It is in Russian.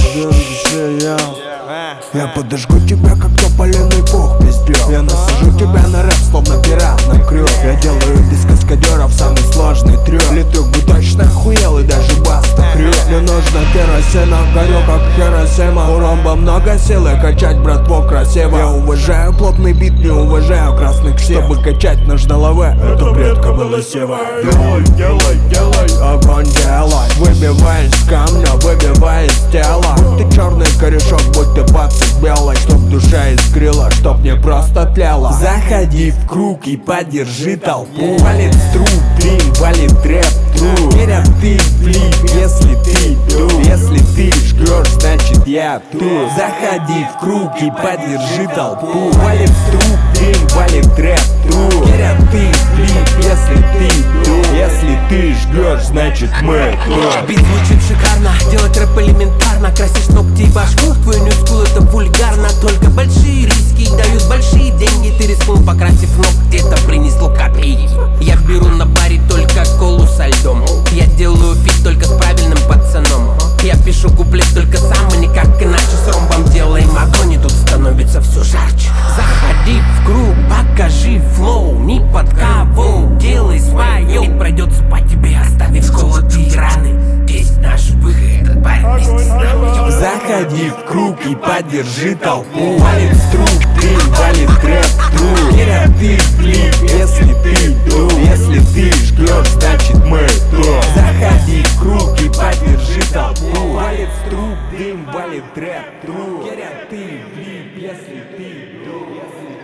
Я подожгу тебя, как тополиный пух, пиздец. Я насажу тебя на рэп, словно пират на крюк. Я делаю без каскадеров самый сложный трюк. Летук бы точно охуел и даже баста крюк. Мне нужно керосина, горю как Хиросима. У ромба много силы, качать братву красиво. Я уважаю плотный бит, не уважаю красных сил. Чтобы качать нужно лаве, это бред кобылы сева. Делай, делай, делай, огонь делай. Выбивай из камня, выбивай из тела. Будь ты черный корешок, будь ты пацик белый. Чтоб душа искрила, чтоб не просто тлела. Заходи в круг и поддержи толпу. Валит струп, дрим, валит рэп, тру. Верят ты флип, если ты ду. Если ты жгешь, значит я тут. Заходи в круг и поддержи толпу. Валит струп, дрим, валит рэп, тру. Верят ты флип, если ты ду. Если ты жгешь, значит мы тут. Бит звучит шикарно, делать рэп элементарно. Красишь ногти и башку, твой ньюскул это вульгарно. Только большие риски дают большие деньги. Ты рискнул, покрасив ногти, это принесло копейки. Я беру на баре только колу со льдом. Я делаю фит только с правильным пацаном. Я пишу куплет только сам и никак иначе. С ромбом делаем огонь и тут становится все жарче. Заходи в круг, покажи флоу. Ни под кого, делай свое. И пройдется по тебе, оставив холод и раны. Здесь наш выход, этот парень вместе с нами. Заходи в круг и поддержи толпу. Валит струп, дрим, валит рэп, тру. Верят ты флип, если ты ду. Если ты жгешь, значит мы тут. Заходи в круг и поддержи толпу. Валит струп, дрим, валит рэп, тру. Верят ты флип, если ты ду.